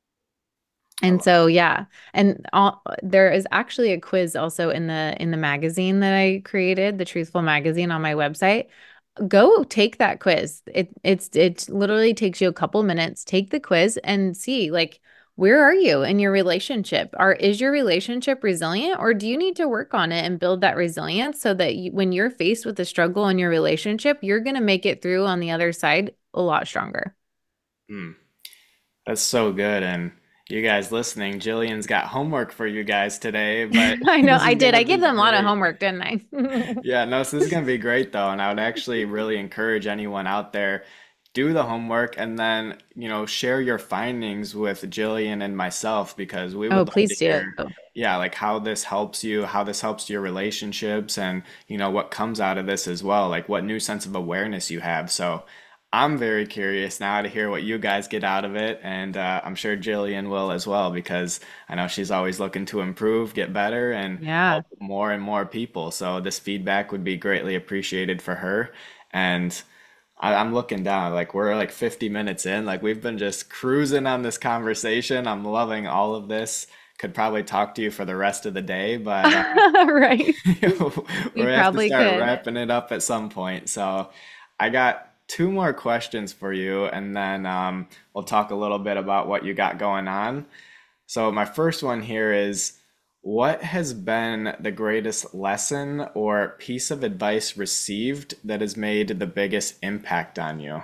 I And love so, yeah, and all, there is actually a quiz also in the in the magazine that I created, the Truthful magazine on my website. Go take that quiz. It it's it literally takes you a couple minutes. Take the quiz and see like where are you in your relationship? Are is your relationship resilient or do you need to work on it and build that resilience so that you, when you're faced with a struggle in your relationship, you're going to make it through on the other side a lot stronger. it. Mm. That's so good. And you guys listening, Jillian's got homework for you guys today, but I know this I is did. gonna I gave be them a lot of great. homework, didn't I? Yeah, no, so this is gonna be great though, and I would actually really encourage anyone out there, do the homework and then, you know, share your findings with Jillian and myself because we Oh, would love to please do. hear, yeah, like how this helps you, how this helps your relationships, and you know what comes out of this as well, like what new sense of awareness you have. So I'm very curious now to hear what you guys get out of it, and uh, I'm sure Jillian will as well because I know she's always looking to improve, get better, and Yeah. help more and more people. So this feedback would be greatly appreciated for her. And I, I'm looking down, like we're like fifty minutes in, like we've been just cruising on this conversation. I'm loving all of this. Could probably talk to you for the rest of the day, but uh, Right. We we have to probably start could. wrapping it up at some point. So I got two more questions for you, and then um, we'll talk a little bit about what you got going on. So my first one here is, what has been the greatest lesson or piece of advice received that has made the biggest impact on you?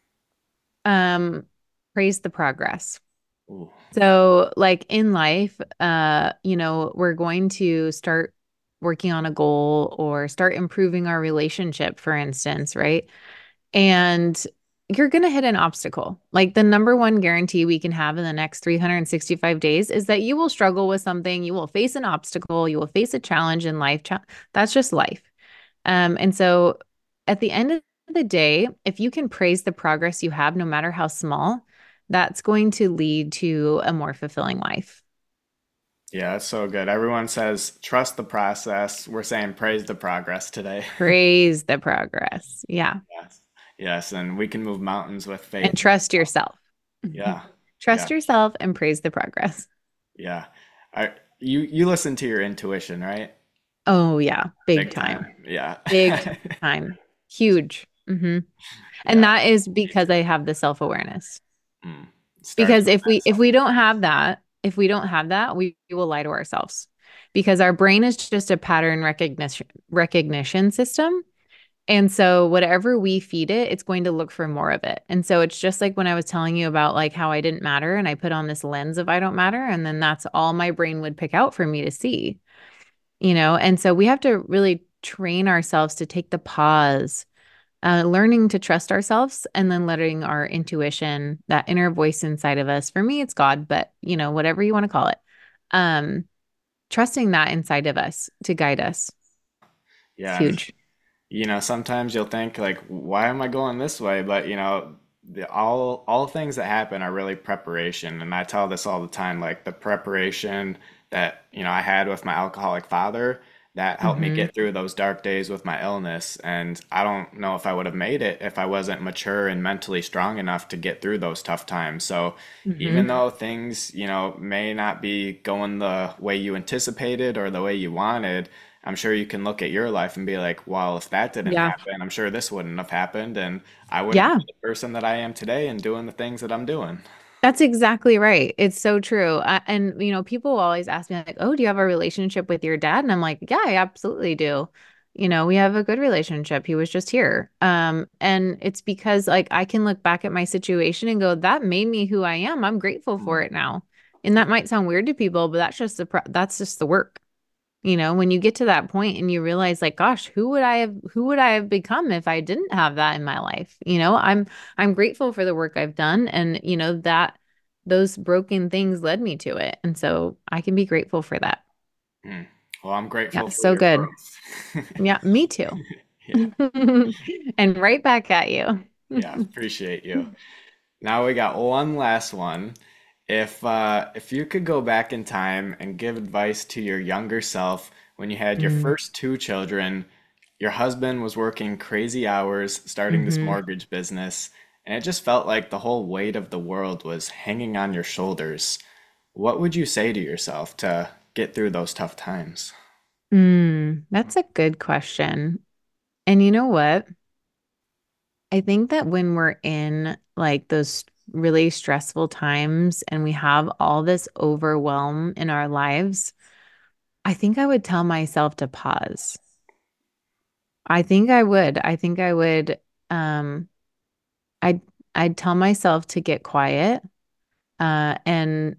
Um, Praise the progress. Ooh, So, like in life, uh, you know, we're going to start working on a goal or start improving our relationship, for instance, right? And you're going to hit an obstacle. Like the number one guarantee we can have in the next three hundred sixty-five days is that you will struggle with something, you will face an obstacle, you will face a challenge in life. Cha- That's just life. Um, and so at the end of the day, if you can praise the progress you have, no matter how small, that's going to lead to a more fulfilling life. yeah, that's so good. Everyone says trust the process. We're saying praise the progress today. Praise the progress. Yeah. Yes. Yes, and we can move mountains with And faith. trust yourself. Yeah. Yeah. Trust yourself and praise the progress. Yeah. I, you you listen to your intuition, right? Oh, yeah. Big Big time. time. Yeah. Big time. Huge. hmm And Yeah. that is because I have the self-awareness. Mm. Starts Because with if that we if we don't self-awareness. have that, if we don't have that, we, we will lie to ourselves. Because our brain is just a pattern recognition recognition system. And so whatever we feed it, it's going to look for more of it. And so it's just like when I was telling you about like how I didn't matter and I put on this lens of I don't matter and then that's all my brain would pick out for me to see, you know? And so we have to really train ourselves to take the pause, uh, learning to trust ourselves and then letting our intuition, that inner voice inside of us, for me, it's God, but you know, whatever you want to call it, um, trusting that inside of us to guide us. It's Yeah, and huge. you know, sometimes you'll think like, why am I going this way? But you know, the, all all things that happen are really preparation, and I tell this all the time. Like the preparation that you know I had with my alcoholic father that helped me hmm get through those dark days with my illness, and I don't know if I would have made it if I wasn't mature and mentally strong enough to get through those tough times. So even hmm though things, you know, may not be going the way you anticipated or the way you wanted, I'm sure you can look at your life and be like, well, if that didn't Yeah. happen, I'm sure this wouldn't have happened, and I wouldn't Yeah. be the person that I am today and doing the things that I'm doing. That's exactly right. It's so true. Uh, and, you know, people always ask me, like, oh, do you have a relationship with your dad? And I'm like, yeah, I absolutely do. You know, we have a good relationship. He was just here. Um, and it's because, like, I can look back at my situation and go, that made me who I am. I'm grateful for Mm. it now. And that might sound weird to people, but that's just the, pro- that's just the work. You know, when you get to that point and you realize like, gosh, who would I have who would I have become if I didn't have that in my life? You know, I'm I'm grateful for the work I've done and you know that those broken things led me to it. And so I can be grateful for that. Mm. Well, I'm Yeah, grateful for so your good. growth. Yeah, me too. Yeah, And right back at you. yeah, appreciate you. Now we got one last one. If uh, if you could go back in time and give advice to your younger self when you had your Mm. first two children, your husband was working crazy hours starting this hmm mortgage business, and it just felt like the whole weight of the world was hanging on your shoulders. What would you say to yourself to get through those tough times? Mm, that's a good question. And you know what? I think that when we're in like those really stressful times and we have all this overwhelm in our lives, I think I would tell myself to pause. I think I would. I think I would um I'd I'd tell myself to get quiet uh and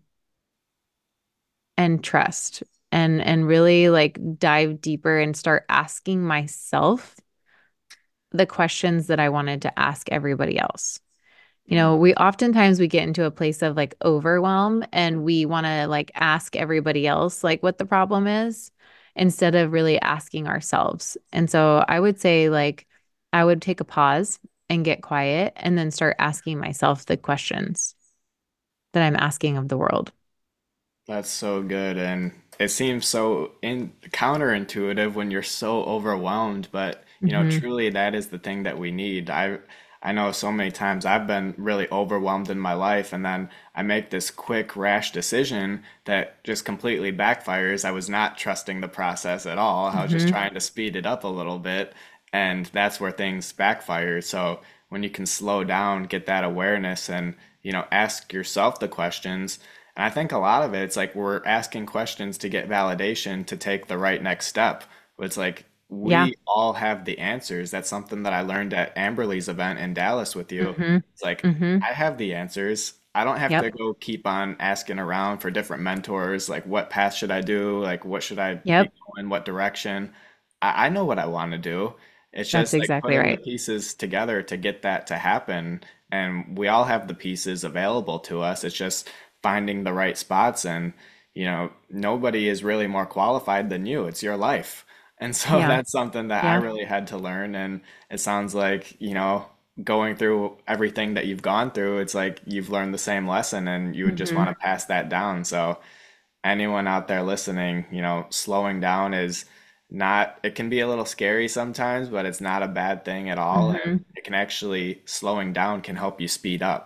and trust and and really like dive deeper and start asking myself the questions that I wanted to ask everybody else. You Mm, know, we oftentimes we get into a place of like overwhelm and we want to like ask everybody else like what the problem is instead of really asking ourselves. And so I would say like I would take a pause and get quiet and then start asking myself the questions that I'm asking of the world. that's so good, and it seems so in counterintuitive when you're so overwhelmed, but you know, hmm truly that is the thing that we need. I I know so many times I've been really overwhelmed in my life, and then I make this quick, rash decision that just completely backfires. I was not trusting the process at all. I was just Hmm. trying to speed it up a little bit, and that's where things backfire. So when you can slow down, get that awareness, and you know, ask yourself the questions. And I think a lot of it, it's like we're asking questions to get validation to take the right next step. It's like Yeah. we all have the answers. That's something that I learned at Amberly's event in Dallas with you. Hmm. It's like Hmm. I have the answers. I don't have to Yep. go keep on asking around for different mentors, like what path should I do? Like what should I be Yep. going, what direction? I, I know what I want to do. It's That's just like exactly putting the right. pieces together to get that to happen. And we all have the pieces available to us. It's just finding the right spots. And, you know, nobody is really more qualified than you. It's your life. And so Yeah. that's something that I Yeah. really had to learn. And it sounds like, you know, going through everything that you've gone through, it's like you've learned the same lesson and you would just Hmm. want to pass that down. So anyone out there listening, you know, slowing down is not, it can be a little scary sometimes, but it's not a bad thing at all. And Hmm. it can actually, slowing down can help you speed up.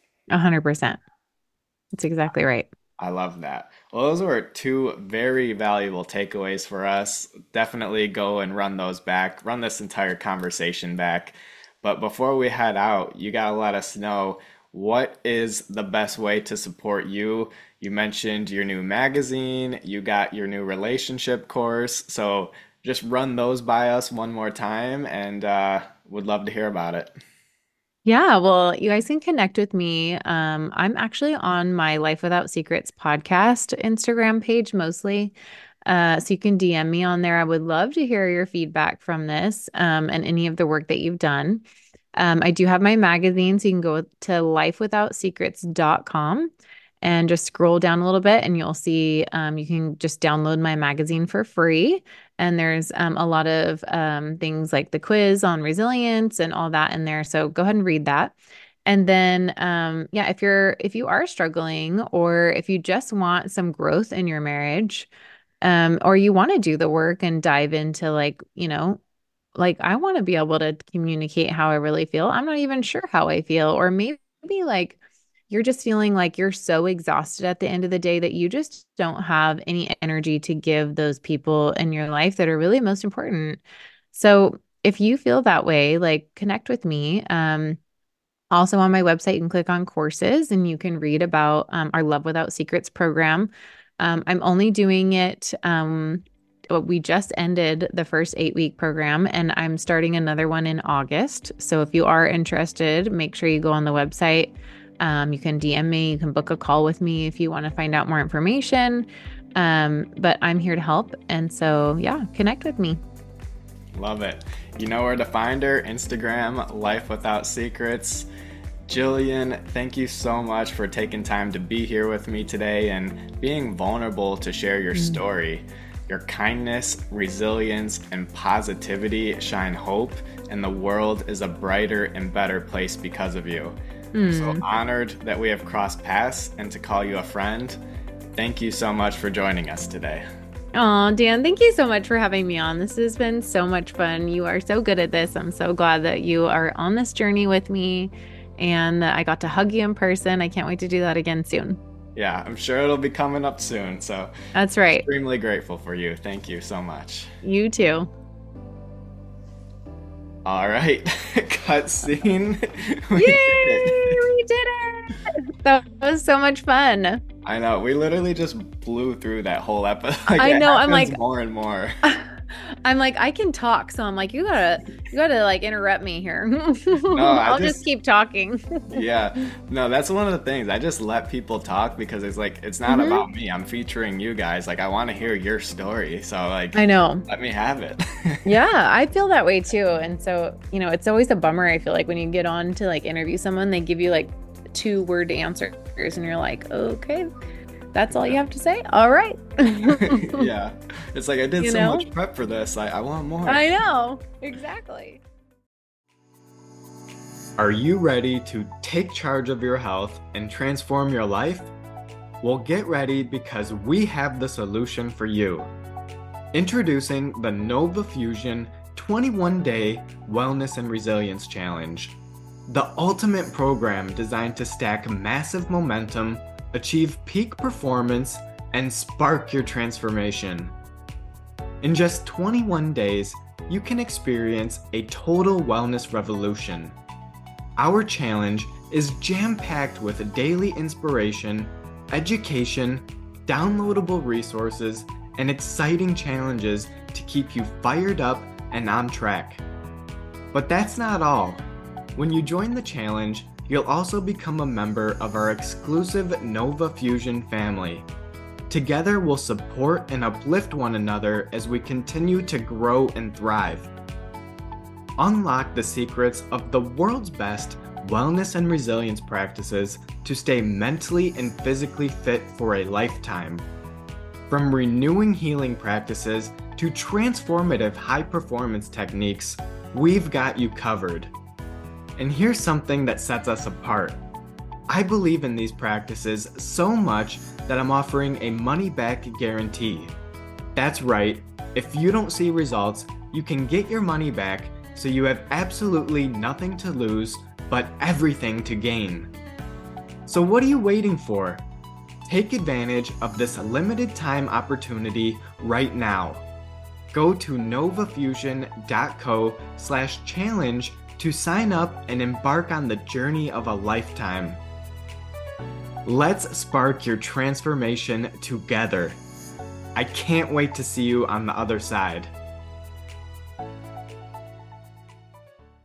A hundred percent. That's exactly right. I love that. Well, those were two very valuable takeaways for us. Definitely go and run those back, run this entire conversation back. But before we head out, you got to let us know what is the best way to support you. You mentioned your new magazine, you got your new relationship course. So just run those by us one more time and uh, would love to hear about it. Yeah, well, you guys can connect with me. Um, I'm actually on my Life Without Secrets podcast Instagram page mostly. Uh, so you can D M me on there. I would love to hear your feedback from this, um, and any of the work that you've done. Um, I do have my magazine, so you can go to life without secrets dot com and just scroll down a little bit, and you'll see um, you can just download my magazine for free. And there's um, a lot of um, things like the quiz on resilience and all that in there. So go ahead and read that. And then, um, yeah, if you're if you are struggling, or if you just want some growth in your marriage, um, or you want to do the work and dive into, like, you know, like, I want to be able to communicate how I really feel. I'm not even sure how I feel. Or maybe like you're just feeling like you're so exhausted at the end of the day that you just don't have any energy to give those people in your life that are really most important. So if you feel that way, like, connect with me. Um, also on my website, you can click on courses and you can read about um, our Love Without Secrets program. Um, I'm only doing it. Um, well, we just ended the first eight week program and I'm starting another one in August. So if you are interested, make sure you go on the website. Um, you can D M me, you can book a call with me if you want to find out more information. Um, but I'm here to help. And so, yeah, connect with me. Love it. You know where to find her. Instagram, Life Without Secrets. Jillian, thank you so much for taking time to be here with me today and being vulnerable to share your story. Your kindness, resilience, and positivity shine hope, and the world is a brighter and better place because of you. I'm so Mm. honored that we have crossed paths and to call you a friend. Thank you so much for joining us today. Oh, Dan, thank you so much for having me on. This has been so much fun. You are so good at this. I'm so glad that you are on this journey with me and that I got to hug you in person. I can't wait to do that again soon. Yeah, I'm sure it'll be coming up soon. So That's right. extremely grateful for you. Thank you so much. You too. All right, cut scene. We Yay! did it. We did it. That was so much fun. I know. We literally just blew through that whole episode. Like, I it know, I'm happens like- more and more. I'm like, I can talk, so I'm like, you gotta, you gotta like interrupt me here. I I'll just- just keep talking. Yeah. No, that's one of the things. I just let people talk because it's like it's not Mhm. about me. I'm featuring you guys. Like I want to hear your story. So like I know. let me have it. Yeah, I feel that way too. And so, you know, it's always a bummer. I feel like when you get on to like interview someone, they give you like two word answers and you're like, okay, that's all you have to say. All right. Yeah. It's like I did You so know? much prep for this. I, I want more. I know. Exactly. Are you ready to take charge of your health and transform your life? Well, get ready because we have the solution for you. Introducing the Nova Fusion twenty-one day Wellness and Resilience Challenge. the ultimate program designed to stack massive momentum, achieve peak performance, and spark your transformation. In just twenty-one days, you can experience a total wellness revolution. Our challenge is jam-packed with daily inspiration, education, downloadable resources, and exciting challenges to keep you fired up and on track. But that's not all. When you join the challenge, you'll also become a member of our exclusive Nova Fusion family. Together, we'll support and uplift one another as we continue to grow and thrive. Unlock the secrets of the world's best wellness and resilience practices to stay mentally and physically fit for a lifetime. From renewing healing practices to transformative high-performance techniques, we've got you covered. And here's something that sets us apart. I believe in these practices so much that I'm offering a money-back guarantee. That's right, if you don't see results, you can get your money back, so you have absolutely nothing to lose, but everything to gain. So what are you waiting for? Take advantage of this limited time opportunity right now. Go to novafusion.co slash challenge to sign up and embark on the journey of a lifetime. Let's spark your transformation together. I can't wait to see you on the other side.